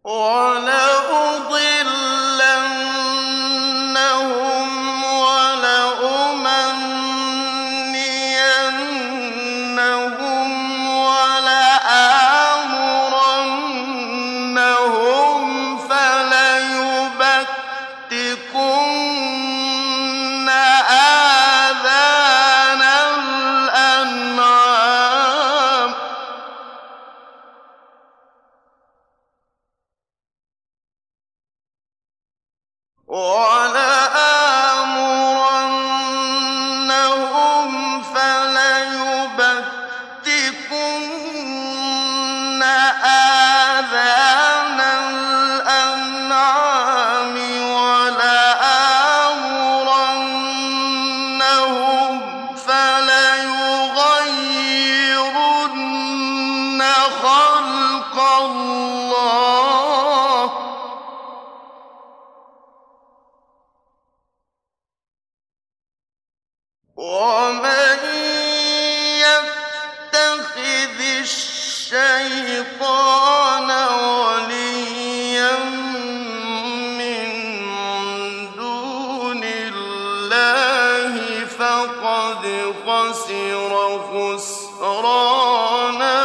وَلَأُضِلَّنَّهُمْ وَلَأُمَنِّيَنَّهُمْ وَلَآمُرَنَّهُمْ فَلَيُبَتِّكُنَّ آذَانَ الْأَنْعَامِ وَلَآمُرَنَّهُمْ فَلَيُغَيِّرُنَّ خَلْقَ اللَّهِ ۚ وَمَن يَتَّخِذِ الشَّيْطَانَ وَلِيًّا مِّن دُونِ اللَّهِ فَقَدْ خَسِرَ خُسْرَانًا